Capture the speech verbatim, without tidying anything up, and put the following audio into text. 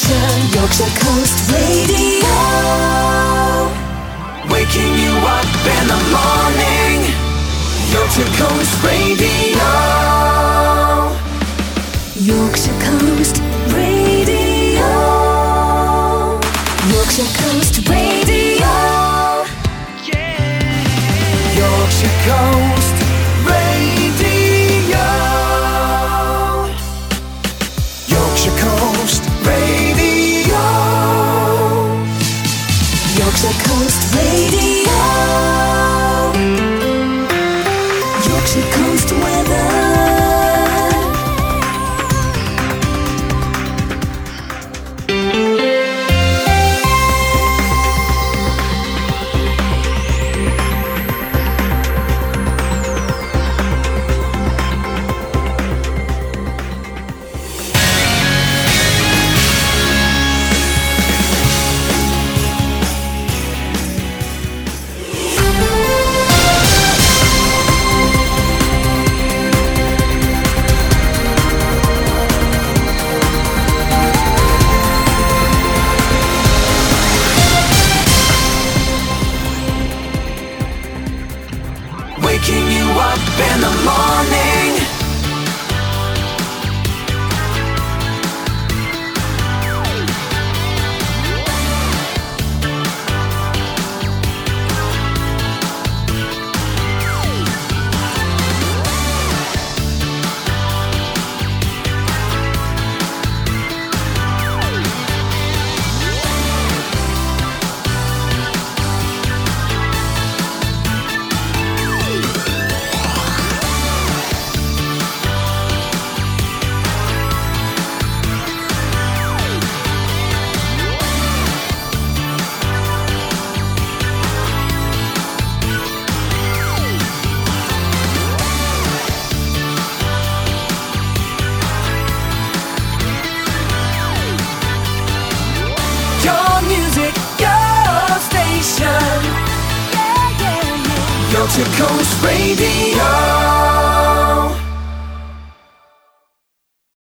station, Yorkshire Coast Radio. Waking you up in the morning, Yorkshire Coast Radio. Yorkshire Coast Radio. Yorkshire Coast Radio. Yeah. Yorkshire Coast Radio. Yorkshire Coast Radio. Yorkshire Coast Radio. Yorkshire Coast weather. Waking you up in the morning, your music, your station, Yorkshire Coast Radio.